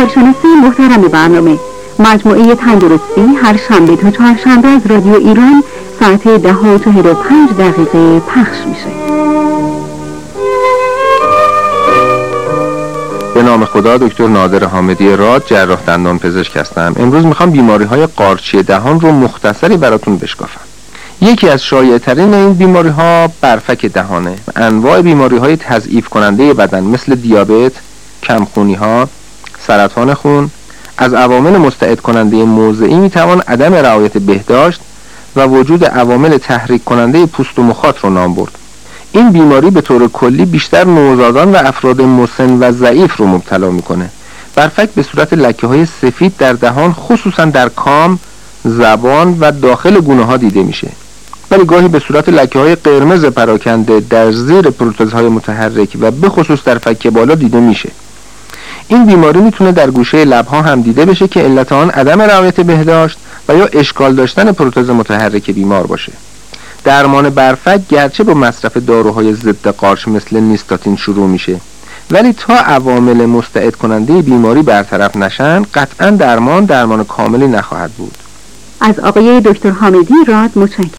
کارشناس محترم برنامه، مجموعه تندرستی هر شنبه تا چهارشنبه از رادیو ایران ساعت 10:45 پخش میشه. به نام خدا، دکتر نادر حامدی راد، جراح دندان پزشک هستم. امروز میخوام بیماری‌های قارچی دهان رو مختصری براتون بشکافم. یکی از شایع‌ترین این بیماری‌ها برفک دهانه. انواع بیماری‌های تضعیف کننده بدن مثل دیابت، کمخونی‌ها، سرطان خون از عوامل مستعد کننده موضعی میتوان عدم رعایت بهداشت و وجود عوامل تحریک کننده پوست و مخاط رو نام برد. این بیماری به طور کلی بیشتر نوزادان و افراد مسن و ضعیف رو مبتلا میکنه. برفک به صورت لکه‌های سفید در دهان، خصوصا در کام، زبان و داخل گونه ها دیده میشه، ولی گاهی به صورت لکه‌های قرمز پراکنده در زیر پروتزهای متحرک و به خصوص در فک بالا دیده میشه. این بیماری میتونه در گوشه لب‌ها هم دیده بشه که علت آن عدم رعایت بهداشت و یا اشکال داشتن پروتز متحرک بیمار باشه. درمان برفک گرچه با مصرف داروهای ضد قارچ مثل نیستاتین شروع میشه، ولی تا عوامل مستعد کننده بیماری برطرف نشن قطعاً درمان کاملی نخواهد بود. از آقای دکتر حامدی راد متشکرم.